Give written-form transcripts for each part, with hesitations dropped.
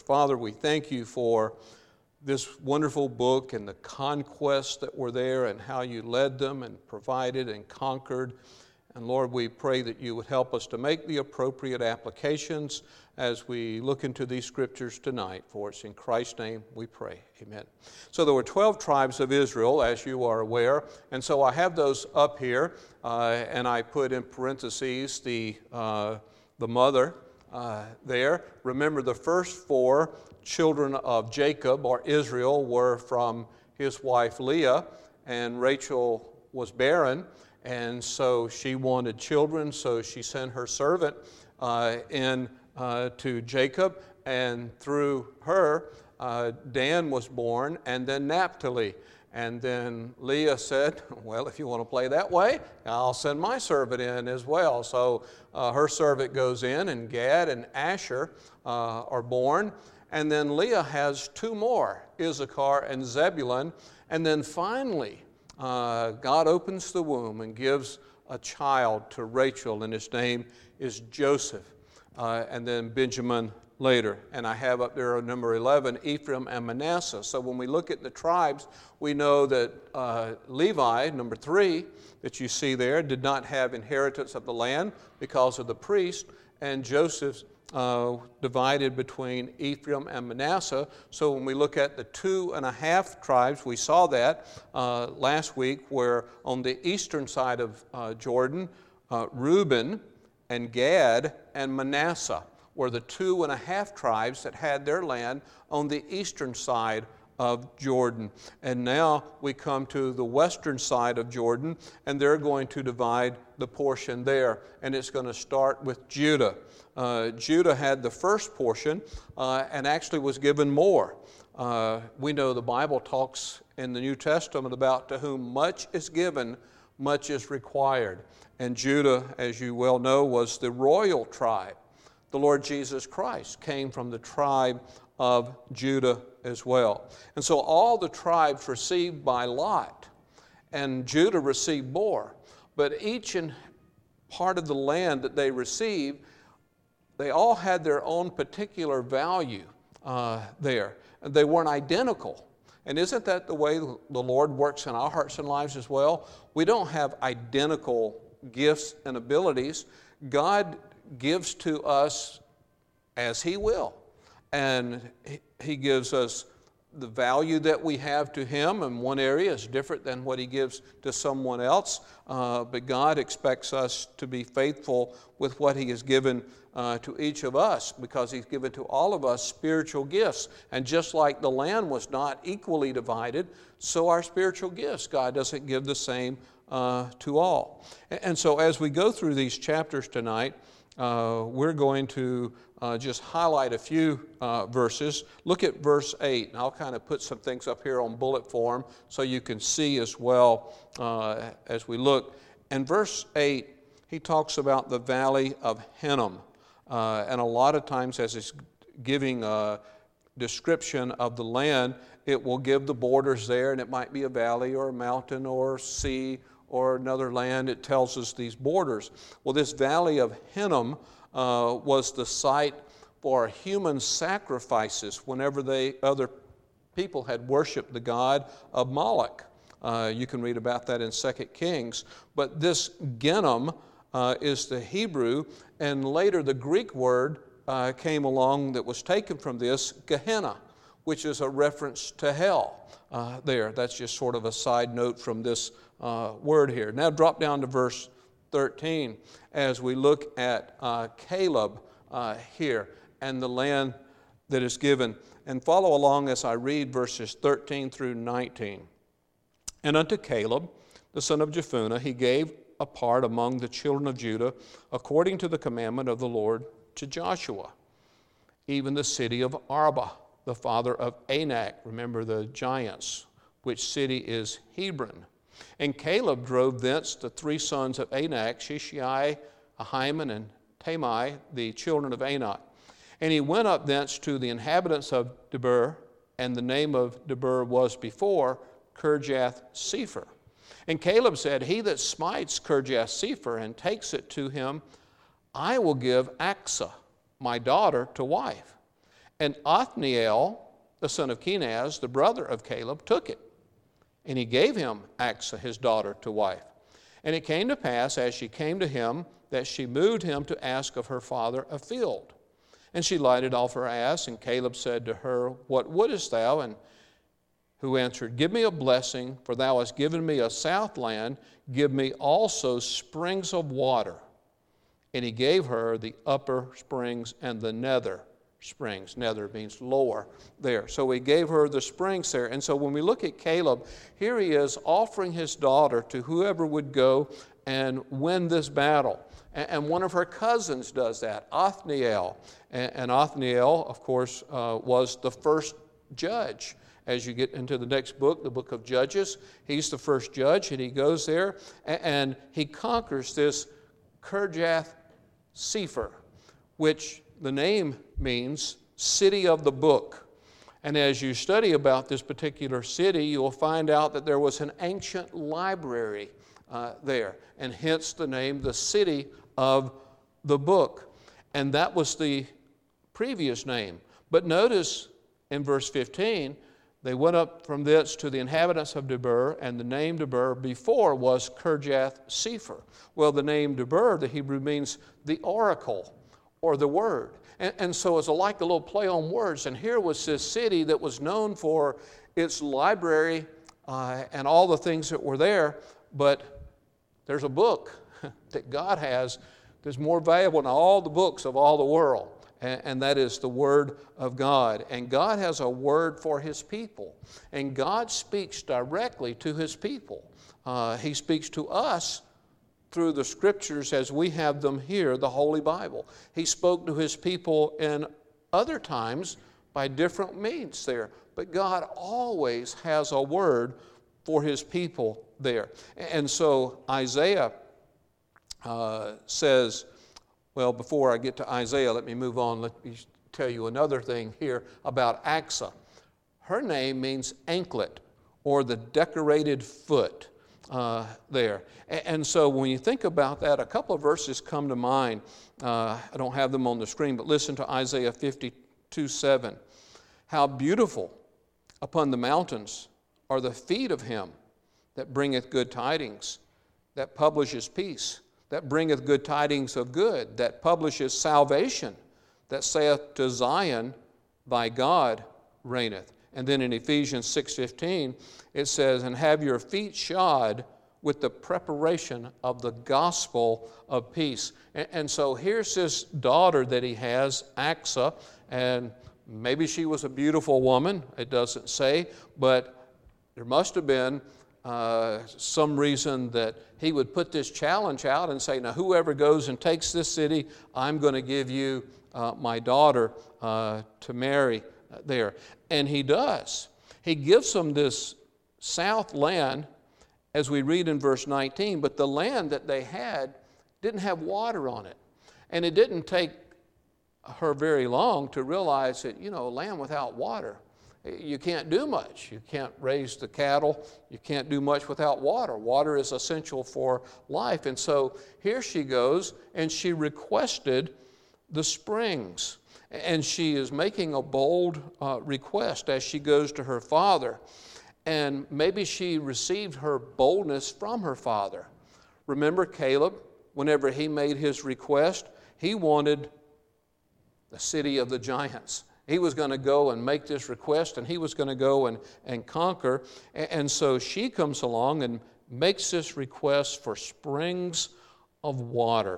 Father, we thank you for this wonderful book and the conquests that were there and how you led them and provided and conquered. And Lord, we pray that you would help us to make the appropriate applications as we look into these scriptures tonight. For it's in Christ's name we pray. Amen. So there were 12 tribes of Israel, as you are aware. And so I have those up here, and I put in parentheses the mother there. Remember, the first four children of Jacob, or Israel, were from his wife Leah, and Rachel was barren. And so she wanted children, so she sent her servant to Jacob, and through her, Dan was born, and then Naphtali. And then Leah said, well, if you want to play that way, I'll send my servant in as well. So her servant goes in, and Gad and Asher are born. And then Leah has two more, Issachar and Zebulun. And then finally, God opens the womb and gives a child to Rachel, and his name is Joseph, and then Benjamin later. And I have up there number 11, Ephraim and Manasseh. So when we look at the tribes, we know that Levi, number 3, that you see there, did not have inheritance of the land because of the priest, and Joseph's divided between Ephraim and Manasseh. So when we look at the 2.5 tribes, we saw that last week, where on the eastern side of Jordan, Reuben and Gad and Manasseh were the 2.5 tribes that had their land on the eastern side of Jordan. And now we come to the western side of Jordan, and they're going to divide the portion there. And it's going to start with Judah. Judah had the first portion and actually was given more. We know the Bible talks in the New Testament about to whom much is given, much is required. And Judah, as you well know, was the royal tribe. The Lord Jesus Christ came from the tribe of Judah as well. And so all the tribes received by lot, and Judah received more. But each and part of the land that they received, they all had their own particular value there. And they weren't identical. And isn't that the way the Lord works in our hearts and lives as well? We don't have identical gifts and abilities. God gives to us as He will. And He gives us the value that we have to Him in one area is different than what He gives to someone else. But God expects us to be faithful with what He has given to each of us, because He's given to all of us spiritual gifts. And just like the land was not equally divided, so our spiritual gifts, God doesn't give the same to all. And so as we go through these chapters tonight, we're going to just highlight a few verses. Look at verse 8, and I'll kind of put some things up here on bullet form so you can see as well as we look. In verse 8, he talks about the valley of Hinnom. And a lot of times as it's giving a description of the land, it will give the borders there, and it might be a valley or a mountain or sea or another land. It tells us these borders. Well, this valley of Hinnom was the site for human sacrifices whenever other people had worshiped the god of Moloch. You can read about that in 2 Kings. But this Hinnom is the Hebrew, and later the Greek word came along that was taken from this, Gehenna, which is a reference to hell there. That's just sort of a side note from this word here. Now drop down to verse 13 as we look at Caleb here and the land that is given. And follow along as I read verses 13 through 19. And unto Caleb, the son of Jephunneh, he gave a part among the children of Judah, according to the commandment of the Lord to Joshua, even the city of Arba, the father of Anak. Remember the giants, which city is Hebron. And Caleb drove thence the 3 sons of Anak, Shishai, Ahiman, and Tamai, the children of Anak. And he went up thence to the inhabitants of Debir, and the name of Debir was before Kirjath-Sepher. And Caleb said, He that smites Kirjath-Sepher and takes it to him, I will give Achsah, my daughter, to wife. And Othniel, the son of Kenaz, the brother of Caleb, took it. And he gave him Achsah, his daughter, to wife. And it came to pass, as she came to him, that she moved him to ask of her father a field. And she lighted off her ass, and Caleb said to her, What wouldest thou? And who answered, Give me a blessing, for thou hast given me a south land. Give me also springs of water. And he gave her the upper springs and the nether springs. Nether means lower there. So he gave her the springs there. And so when we look at Caleb, here he is offering his daughter to whoever would go and win this battle. And one of her cousins does that, Othniel. And Othniel, of course, was the first judge. As you get into the next book, the book of Judges, he's the first judge, and he goes there, and he conquers this Kirjath-Sepher, which the name means city of the book. And as you study about this particular city, you will find out that there was an ancient library there, and hence the name, the city of the book. And that was the previous name. But notice in verse 15, they went up from thence to the inhabitants of Debir, and the name Debir before was Kirjath-Sepher. Well, the name Debir, the Hebrew, means the oracle or the word. And so it's like a little play on words. And here was this city that was known for its library and all the things that were there, but there's a book that God has that's more valuable than all the books of all the world. And that is the Word of God. And God has a word for His people. And God speaks directly to His people. He speaks to us through the Scriptures as we have them here, the Holy Bible. He spoke to His people in other times by different means there. But God always has a word for His people there. And so Isaiah says, well, before I get to Isaiah, let me move on. Let me tell you another thing here about Achsah. Her name means anklet, or the decorated foot there. And so when you think about that, a couple of verses come to mind. I don't have them on the screen, but listen to Isaiah 52:7. How beautiful upon the mountains are the feet of him that bringeth good tidings, that publishes peace, that bringeth good tidings of good, that publishes salvation, that saith to Zion, Thy God reigneth. And then in Ephesians 6:15, it says, And have your feet shod with the preparation of the gospel of peace. And so here's this daughter that he has, Achsah, and maybe she was a beautiful woman, it doesn't say, but there must have been some reason that he would put this challenge out and say, now whoever goes and takes this city, I'm going to give you my daughter to marry there. And he does. He gives them this south land, as we read in verse 19, but the land that they had didn't have water on it. And it didn't take her very long to realize that, land without water, you can't do much. You can't raise the cattle. You can't do much without water. Water is essential for life. And so here she goes, and she requested the springs. And she is making a bold request as she goes to her father. And maybe she received her boldness from her father. Remember Caleb, whenever he made his request, he wanted the city of the giants. He was going to go and make this request, and he was going to go and conquer. And so she comes along and makes this request for springs of water.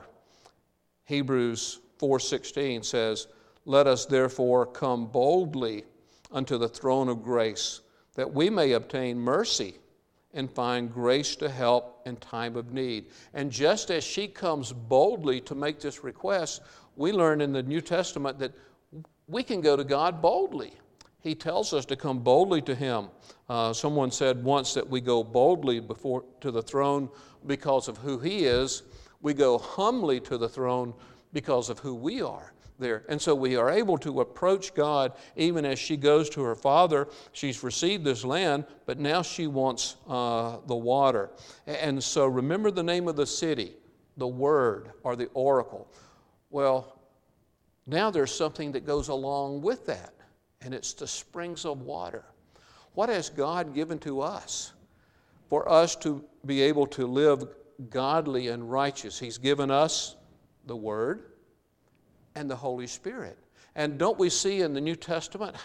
Hebrews 4:16 says, Let us therefore come boldly unto the throne of grace, that we may obtain mercy and find grace to help in time of need. And just as she comes boldly to make this request, we learn in the New Testament that we can go to God boldly. He tells us to come boldly to Him. Someone said once that we go boldly to the throne because of who He is. We go humbly to the throne because of who we are there. And so we are able to approach God even as she goes to her father. She's received this land, but now she wants the water. And so remember the name of the city, the Word or the oracle. Well, Now there's something that goes along with that, and it's the springs of water. What has God given to us for us to be able to live godly and righteous? He's given us the Word and the Holy Spirit. And don't we see in the New Testament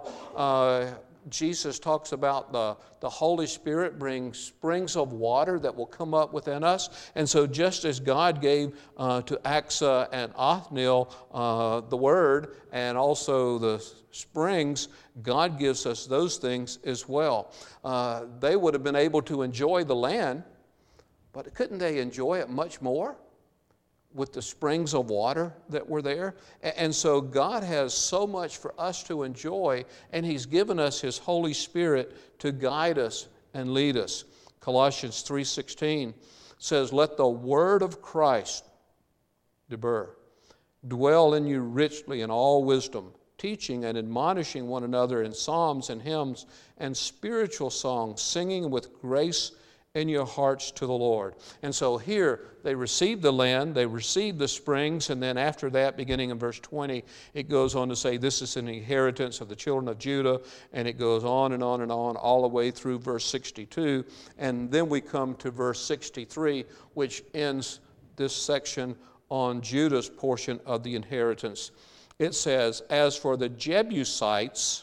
how Jesus talks about the Holy Spirit brings springs of water that will come up within us? And so just as God gave to Asa and Othniel the Word and also the springs, God gives us those things as well. They would have been able to enjoy the land, but couldn't they enjoy it much more with the springs of water that were there? And so God has so much for us to enjoy, and He's given us His Holy Spirit to guide us and lead us. Colossians 3:16 says, "Let the word of Christ, Deber, dwell in you richly in all wisdom, teaching and admonishing one another in psalms and hymns and spiritual songs, singing with grace in your hearts to the Lord." And so here they received the land, they received the springs, and then after that, beginning in verse 20, it goes on to say this is an inheritance of the children of Judah, and it goes on and on and on all the way through verse 62. And then we come to verse 63, which ends this section on Judah's portion of the inheritance. It says, "As for the Jebusites,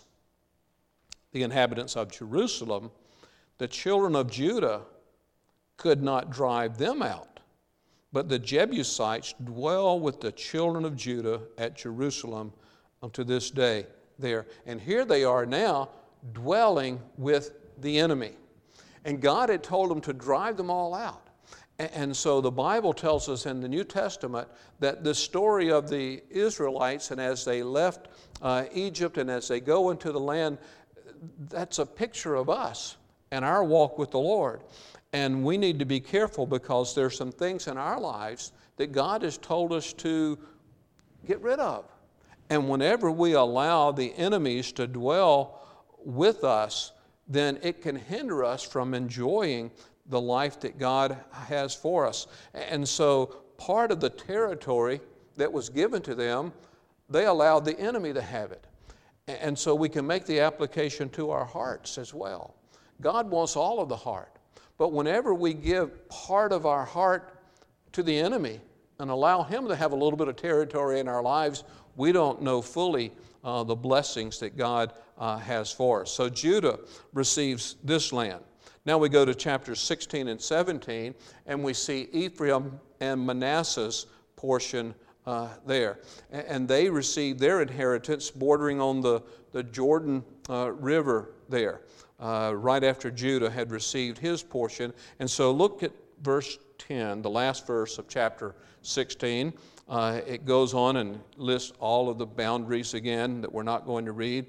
the inhabitants of Jerusalem, the children of Judah could not drive them out, but the Jebusites dwell with the children of Judah at Jerusalem unto this day there." And here they are now dwelling with the enemy. And God had told them to drive them all out. And so the Bible tells us in the New Testament that the story of the Israelites, and as they left Egypt and as they go into the land, that's a picture of us and our walk with the Lord. And we need to be careful because there's some things in our lives that God has told us to get rid of. And whenever we allow the enemies to dwell with us, then it can hinder us from enjoying the life that God has for us. And so part of the territory that was given to them, they allowed the enemy to have it. And so we can make the application to our hearts as well. God wants all of the heart. But whenever we give part of our heart to the enemy and allow him to have a little bit of territory in our lives, we don't know fully the blessings that God has for us. So Judah receives this land. Now we go to chapters 16 and 17, and we see Ephraim and Manasseh's portion there. And they receive their inheritance bordering on the Jordan River there. Right after Judah had received his portion. And so look at verse 10, the last verse of chapter 16. It goes on and lists all of the boundaries again that we're not going to read.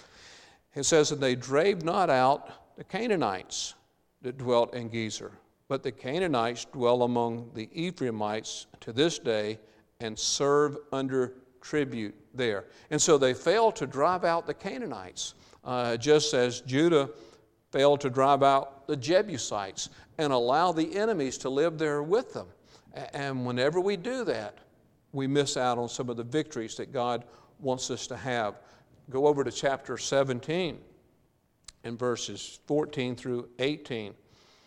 It says, "And they drave not out the Canaanites that dwelt in Gezer, but the Canaanites dwell among the Ephraimites to this day and serve under tribute there." And so they failed to drive out the Canaanites. Just as Judah failed to drive out the Jebusites and allow the enemies to live there with them. And whenever we do that, we miss out on some of the victories that God wants us to have. Go over to chapter 17 and verses 14 through 18.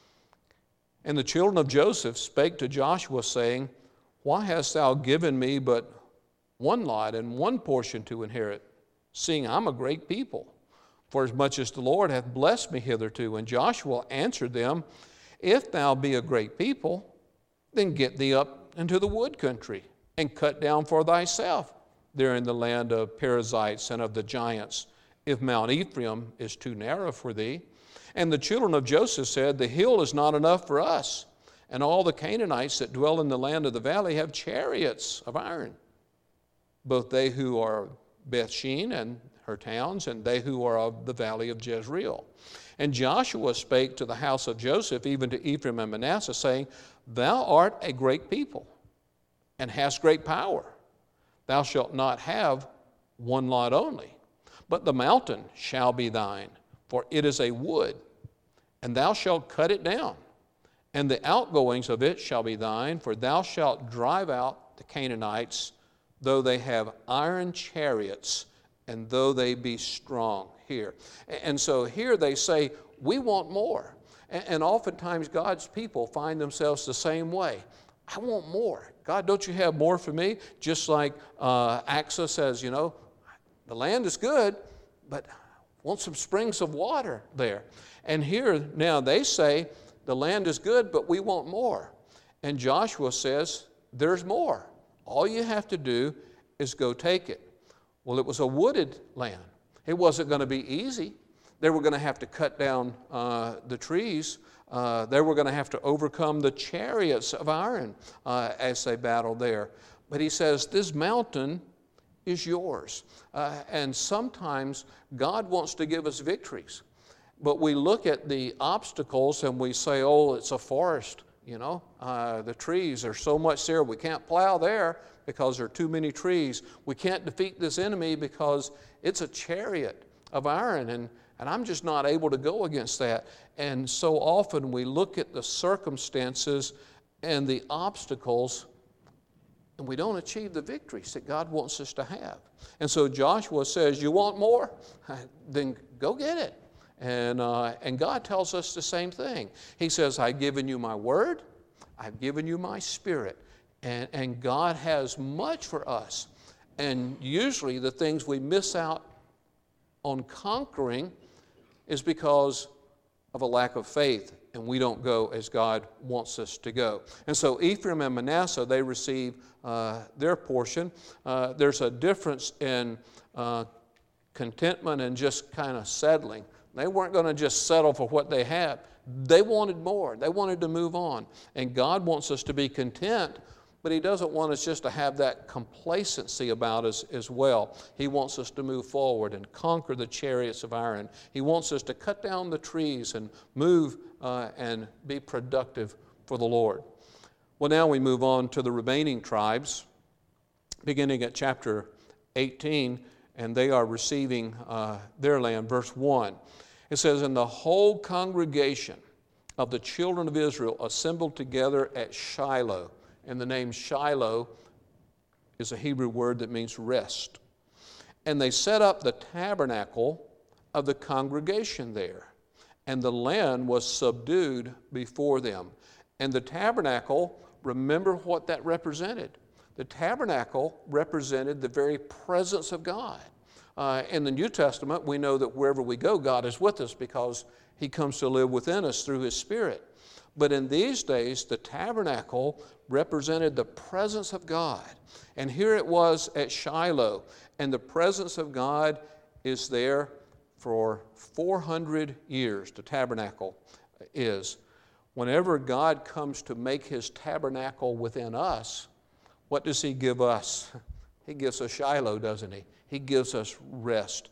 "And the children of Joseph spake to Joshua, saying, Why hast thou given me but one lot and one portion to inherit, seeing I'm a great people? For as much as the Lord hath blessed me hitherto. And Joshua answered them, If thou be a great people, then get thee up into the wood country, and cut down for thyself there in the land of Perizzites and of the giants, if Mount Ephraim is too narrow for thee. And the children of Joseph said, The hill is not enough for us, and all the Canaanites that dwell in the land of the valley have chariots of iron, both they who are of Bethshean and her towns, and they who are of the valley of Jezreel. And Joshua spake to the house of Joseph, even to Ephraim and Manasseh, saying, Thou art a great people, and hast great power. Thou shalt not have one lot only, but the mountain shall be thine, for it is a wood, and thou shalt cut it down. And the outgoings of it shall be thine, for thou shalt drive out the Canaanites though they have iron chariots, and though they be strong. Here. And so here they say, we want more. And oftentimes God's people find themselves the same way. I want more. God, don't you have more for me? Just like Asa says, the land is good, but I want some springs of water there. And here now they say, the land is good, but we want more. And Joshua says, there's more. All you have to do is go take it. Well, it was a wooded land. It wasn't going to be easy. They were going to have to cut down the trees. They were going to have to overcome the chariots of iron as they battled there. But he says, this mountain is yours. And sometimes God wants to give us victories. But we look at the obstacles and we say, oh, it's a forest. The trees are so much there. We can't plow there because there are too many trees. We can't defeat this enemy because it's a chariot of iron, and I'm just not able to go against that. And so often we look at the circumstances and the obstacles, and we don't achieve the victories that God wants us to have. And so Joshua says, you want more? Then go get it. And God tells us the same thing. He says, I've given you my word, I've given you my spirit, and God has much for us. And usually the things we miss out on conquering is because of a lack of faith, and we don't go as God wants us to go. And so Ephraim and Manasseh, they receive their portion. There's a difference in contentment and just kind of settling. They weren't going to just settle for what they had. They wanted more. They wanted to move on. And God wants us to be content, but He doesn't want us just to have that complacency about us as well. He wants us to move forward and conquer the chariots of iron. He wants us to cut down the trees and move and be productive for the Lord. Well, now we move on to the remaining tribes, beginning at chapter 18, and they are receiving their land. Verse 1. It says, and the whole congregation of the children of Israel assembled together at Shiloh. And the name Shiloh is a Hebrew word that means rest. And they set up the tabernacle of the congregation there. And the land was subdued before them. And the tabernacle, remember what that represented. The tabernacle represented the very presence of God. In the New Testament, we know that wherever we go, God is with us because He comes to live within us through His Spirit. But in these days, the tabernacle represented the presence of God. And here it was at Shiloh, and the presence of God is there for 400 years, the tabernacle is. Whenever God comes to make His tabernacle within us, what does He give us? He gives us Shiloh, doesn't He? He gives us rest.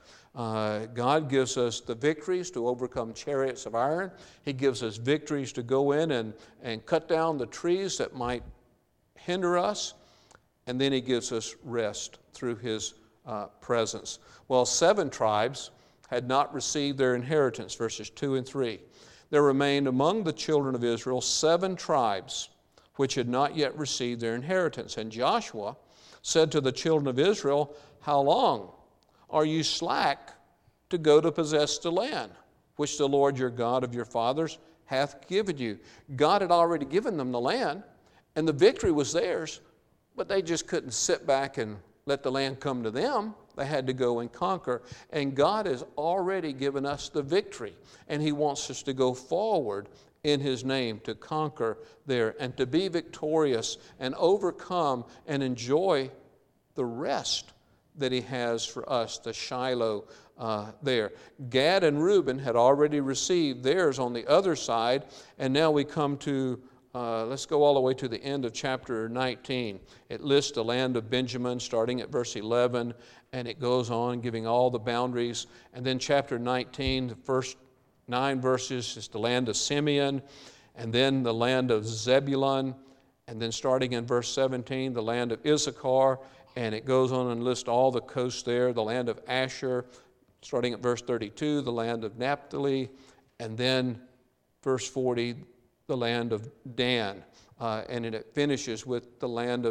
God gives us the victories to overcome chariots of iron. He gives us victories to go in and cut down the trees that might hinder us. And then He gives us rest through His presence. Well, 7 tribes had not received their inheritance, verses 2 and 3. There remained among the children of Israel 7 tribes which had not yet received their inheritance. And Joshua said to the children of Israel, how long are you slack to go to possess the land, which the Lord your God of your fathers hath given you? God had already given them the land, and the victory was theirs, but they just couldn't sit back and let the land come to them. They had to go and conquer. And God has already given us the victory, and He wants us to go forward in His name to conquer there and to be victorious and overcome and enjoy the rest that He has for us, the Shiloh there. Gad and Reuben had already received theirs on the other side, and now we come to, let's go all the way to the end of chapter 19. It lists the land of Benjamin starting at verse 11, and it goes on giving all the boundaries. And then chapter 19, the first 9 verses is the land of Simeon, and then the land of Zebulun, and then starting in verse 17, the land of Issachar, and it goes on and lists all the coasts there, the land of Asher, starting at verse 32, the land of Naphtali, and then verse 40, the land of Dan. And it finishes with the land of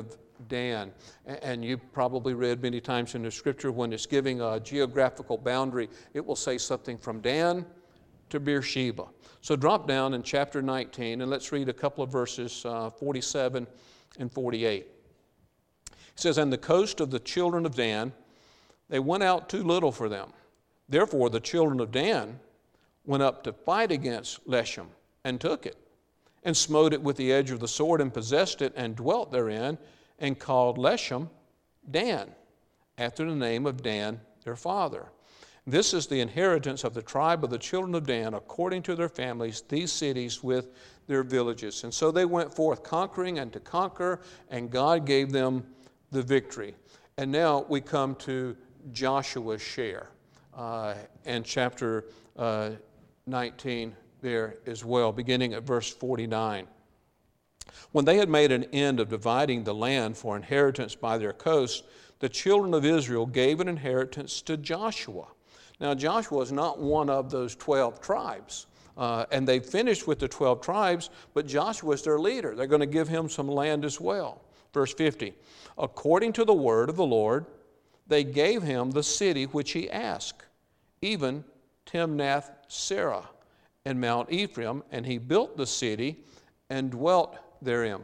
Dan. And you probably read many times in the scripture when it's giving a geographical boundary, it will say something from Dan to Beersheba. So drop down in chapter 19 and let's read a couple of verses, 47 and 48. It says, "And the coast of the children of Dan, they went out too little for them. Therefore the children of Dan went up to fight against Leshem and took it, and smote it with the edge of the sword, and possessed it, and dwelt therein, and called Leshem Dan, after the name of Dan their father. This is the inheritance of the tribe of the children of Dan, according to their families, these cities with their villages." And so they went forth conquering and to conquer, and God gave them the victory. And now we come to Joshua's share in chapter 19 there as well, beginning at verse 49. "When they had made an end of dividing the land for inheritance by their coasts, the children of Israel gave an inheritance to Joshua." Now, Joshua is not one of those 12 tribes. And they finished with the 12 tribes, but Joshua is their leader. They're going to give him some land as well. Verse 50, "According to the word of the Lord, they gave him the city which he asked, even Timnath-Serah and Mount Ephraim, and he built the city and dwelt therein."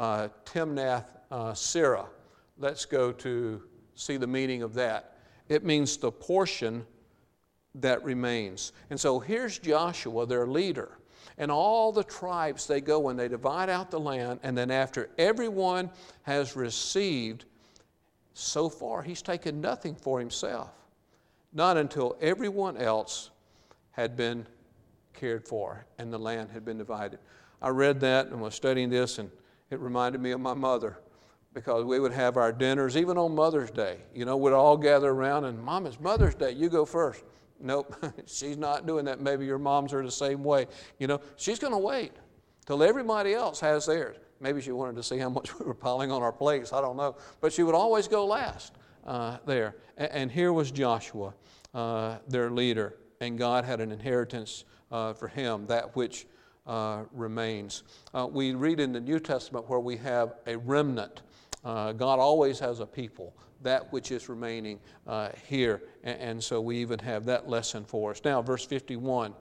Timnath-Serah. Let's go to see the meaning of that. It means the portion that remains. And so here's Joshua, their leader. And all the tribes, they go and they divide out the land, and then after everyone has received, so far he's taken nothing for himself. Not until everyone else had been cared for and the land had been divided. I read that and was studying this, and it reminded me of my mother, because we would have our dinners, even on Mother's Day. You know, we'd all gather around and, "Mom, it's Mother's Day, you go first." Nope, she's not doing that. Maybe your moms are the same way. You know, she's going to wait till everybody else has theirs. Maybe she wanted to see how much we were piling on our plates, I don't know. But she would always go last there. And here was Joshua, their leader, and God had an inheritance for him, that which remains. We read in the New Testament where we have a remnant. God always has a people, that which is remaining here. And so we even have that lesson for us. Now, verse 51.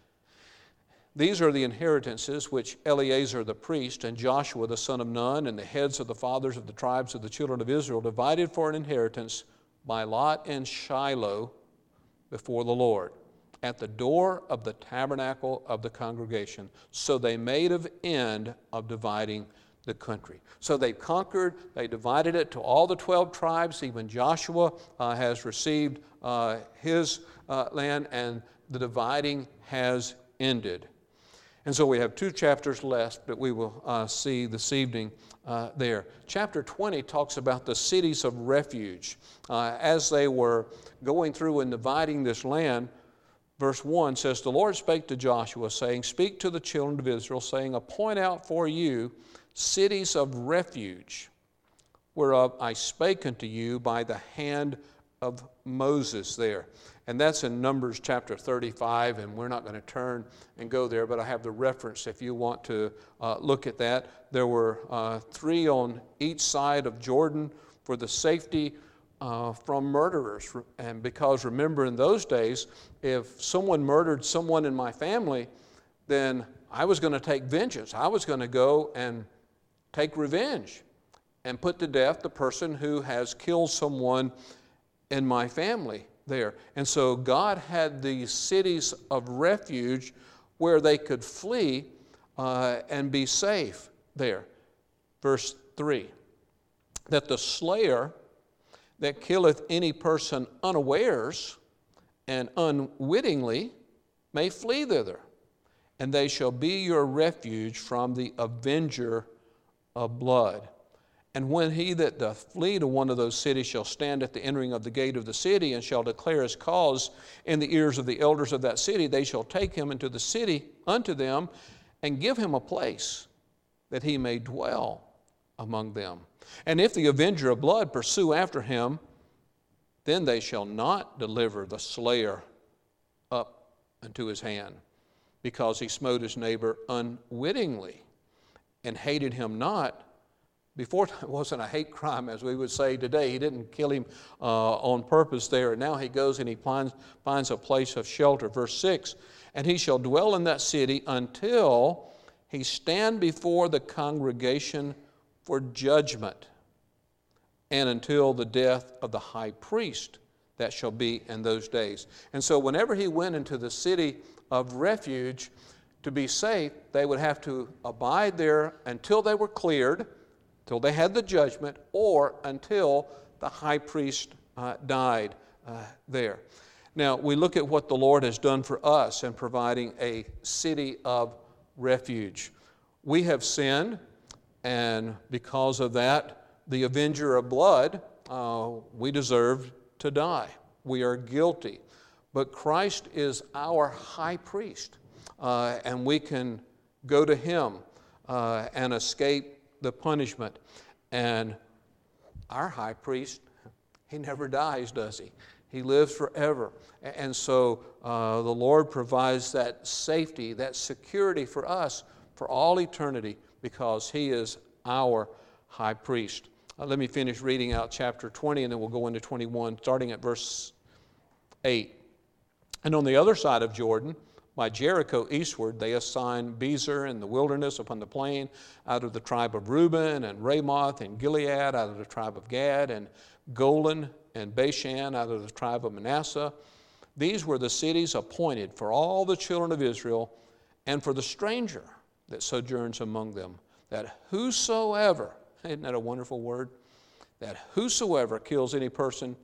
"These are the inheritances which Eleazar the priest and Joshua the son of Nun and the heads of the fathers of the tribes of the children of Israel divided for an inheritance by lot in Shiloh before the Lord, at the door of the tabernacle of the congregation. So they made an end of dividing the country." So they conquered, they divided it to all the 12 tribes. Even Joshua has received his land, and the dividing has ended. And so we have 2 chapters left that we will see this evening there. Chapter 20 talks about the cities of refuge. As they were going through and dividing this land, verse 1 says, "The Lord spake to Joshua, saying, Speak to the children of Israel, saying, Appoint out for you cities of refuge, whereof I spake unto you by the hand of Moses," there. And that's in Numbers chapter 35, and we're not going to turn and go there, but I have the reference if you want to look at that. There were 3 on each side of Jordan for the safety from murderers. And because remember, in those days, if someone murdered someone in my family, then I was going to take vengeance. I was going to go and take revenge and put to death the person who has killed someone in my family there. And so God had these cities of refuge where they could flee and be safe there. Verse 3, "That the slayer that killeth any person unawares and unwittingly may flee thither, and they shall be your refuge from the avenger of blood. And when he that doth flee to one of those cities shall stand at the entering of the gate of the city, and shall declare his cause in the ears of the elders of that city, they shall take him into the city unto them, and give him a place, that he may dwell among them. And if the avenger of blood pursue after him, then they shall not deliver the slayer up into his hand, because he smote his neighbor unwittingly, and hated him not, Before, it wasn't a hate crime, as we would say today. He didn't kill him on purpose there. And now he goes and he finds a place of shelter. Verse 6, and he shall dwell in that city until he stand before the congregation for judgment, and until the death of the high priest that shall be in those days. And so whenever he went into the city of refuge to be safe, they would have to abide there until they were cleared, till they had the judgment, or until the high priest died there. Now, we look at what the Lord has done for us in providing a city of refuge. We have sinned, and because of that, the avenger of blood, we deserve to die. We are guilty. But Christ is our high priest, and we can go to him and escape the punishment. And our high priest, he never dies, does he? He lives forever. And so the Lord provides that safety, that security for us for all eternity, because he is our high priest. Let me finish reading out chapter 20, and then we'll go into 21, starting at verse 8. And on the other side of Jordan, by Jericho eastward, they assigned Bezer in the wilderness upon the plain, out of the tribe of Reuben, and Ramoth and Gilead out of the tribe of Gad, and Golan and Bashan out of the tribe of Manasseh. These were the cities appointed for all the children of Israel, and for the stranger that sojourns among them, that whosoever, isn't that a wonderful word? That whosoever kills any person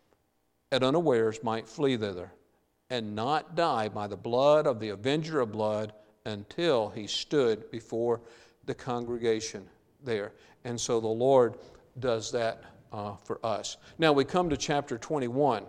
at unawares might flee thither, and not die by the blood of the avenger of blood until he stood before the congregation there. And so the Lord does that for us. Now we come to chapter 21.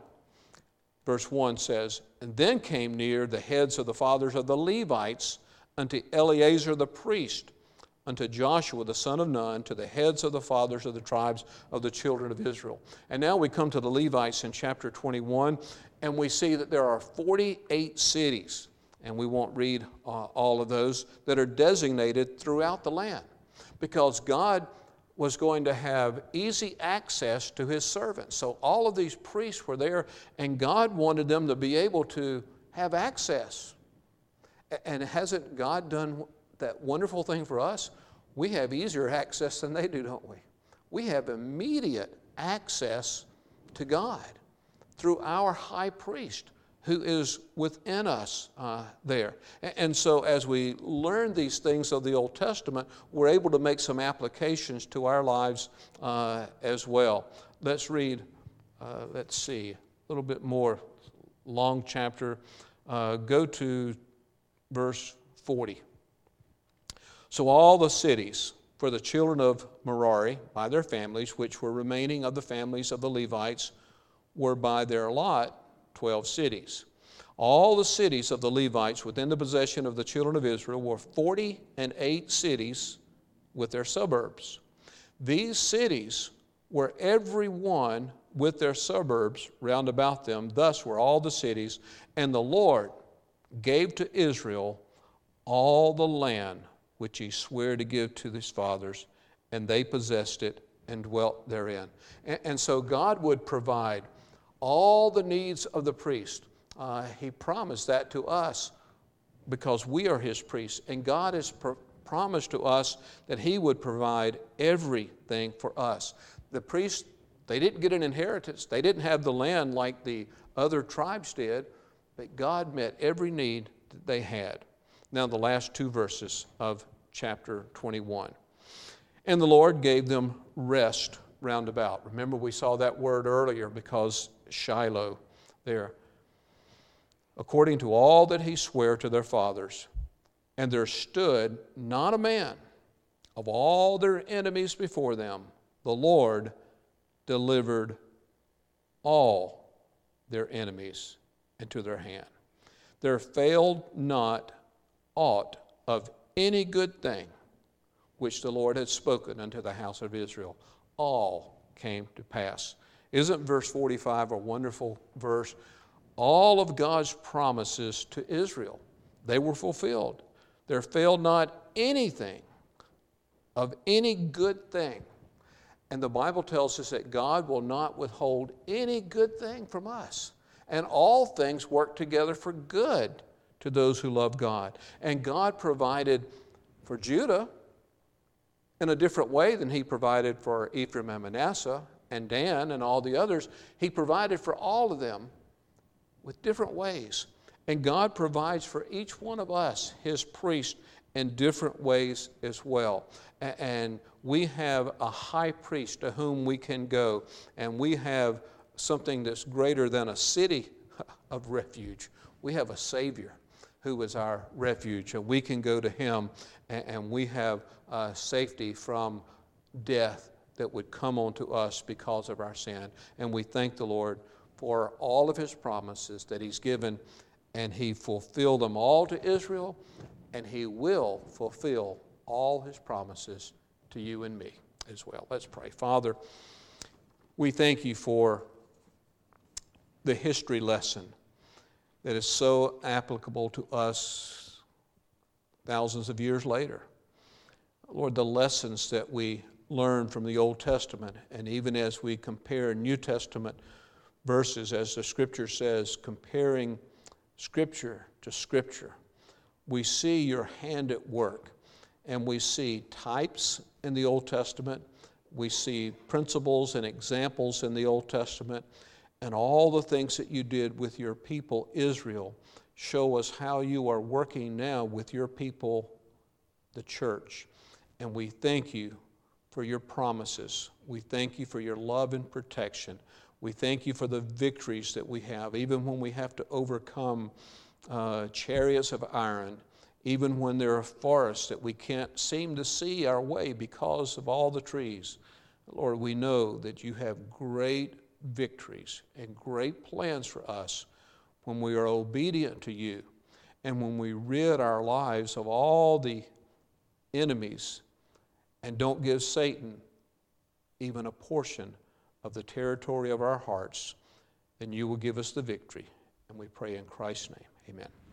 Verse 1 says, and then came near the heads of the fathers of the Levites unto Eleazar the priest, unto Joshua the son of Nun, to the heads of the fathers of the tribes of the children of Israel. And now we come to the Levites in chapter 21, and we see that there are 48 cities, and we won't read all of those, that are designated throughout the land, because God was going to have easy access to his servants. So all of these priests were there, and God wanted them to be able to have access. And hasn't God done that wonderful thing for us? We have easier access than they do, don't we? We have immediate access to God through our high priest who is within us there. And so as we learn these things of the Old Testament, we're able to make some applications to our lives as well. Let's read, let's see, a little bit more, long chapter. Go to verse 40. So all the cities for the children of Merari by their families, which were remaining of the families of the Levites, were by their lot 12 cities. All the cities of the Levites within the possession of the children of Israel were 48 cities with their suburbs. These cities were every one with their suburbs round about them. Thus were all the cities. And the Lord gave to Israel all the land which he sware to give to his fathers, and they possessed it and dwelt therein. And so God would provide all the needs of the priest. He promised that to us because we are his priests. And God has promised to us that he would provide everything for us. The priests, they didn't get an inheritance. They didn't have the land like the other tribes did, but God met every need that they had. Now the last two verses of chapter 21. And the Lord gave them rest round about. Remember, we saw that word earlier because Shiloh there. According to all that he sware to their fathers. And there stood not a man of all their enemies before them. The Lord delivered all their enemies into their hand. There failed not aught of any good thing which the Lord had spoken unto the house of Israel. All came to pass. Isn't verse 45 a wonderful verse? All of God's promises to Israel, they were fulfilled. There failed not anything of any good thing And the Bible tells us that God will not withhold any good thing from us. And all things work together for good to those who love God. And God provided for Judah in a different way than He provided for Ephraim and Manasseh and Dan and all the others. He provided for all of them with different ways. And God provides for each one of us, His priest, in different ways as well. And we have a high priest to whom we can go, and we have something that's greater than a city of refuge. We have a Savior who is our refuge, and we can go to Him, and we have safety from death that would come onto us because of our sin. And we thank the Lord for all of His promises that He's given, and He fulfilled them all to Israel, and He will fulfill all His promises to you and me as well. Let's pray. Father, we thank You for the history lesson that is so applicable to us thousands of years later. Lord, the lessons that we learn from the Old Testament, and even as we compare New Testament verses, as the Scripture says, comparing Scripture to Scripture, we see Your hand at work, and we see types in the Old Testament, we see principles and examples in the Old Testament, and all the things that You did with Your people, Israel, show us how You are working now with Your people, the church. And we thank You for Your promises. We thank You for Your love and protection. We thank You for the victories that we have, even when we have to overcome chariots of iron, even when there are forests that we can't seem to see our way because of all the trees. Lord, we know that You have great victories and great plans for us when we are obedient to You and when we rid our lives of all the enemies and don't give Satan even a portion of the territory of our hearts. Then You will give us the victory. And we pray in Christ's name. Amen.